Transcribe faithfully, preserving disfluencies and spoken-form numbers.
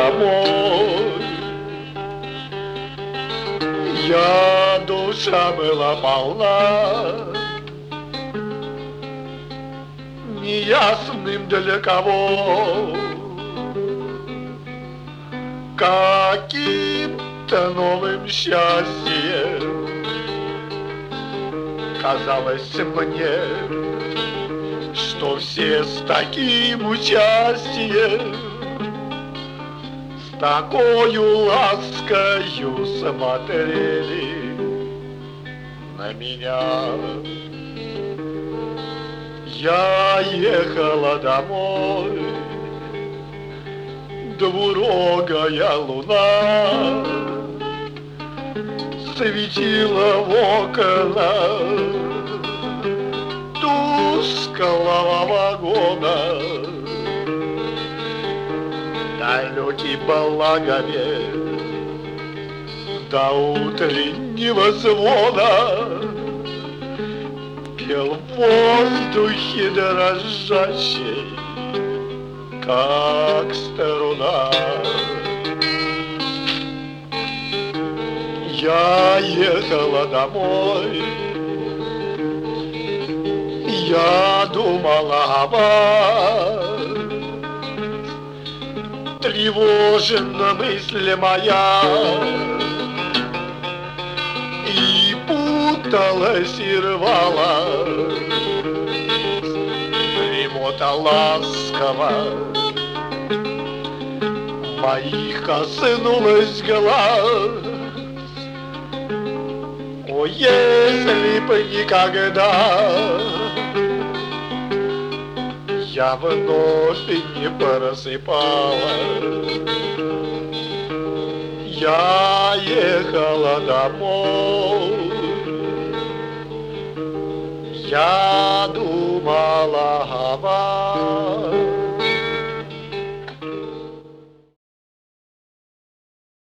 домой. Я душа была полна неясным для кого каким-то новым счастьем. Казалось мне, что все с таким участием, с такою ласкою смотрели на меня. Я ехала домой, двурогая луна светила в окна тусклого вагона. Далекий благовест до утреннего звона пел в воздухе дрожащий, как струна. Я ехала домой, я думала о вас, тревожена мысль моя, и путалась и рвалась дремота ласково. Моих коснулась глаз. О, если бы никогда я вновь не просыпалась, я ехала домой, я думала о вас.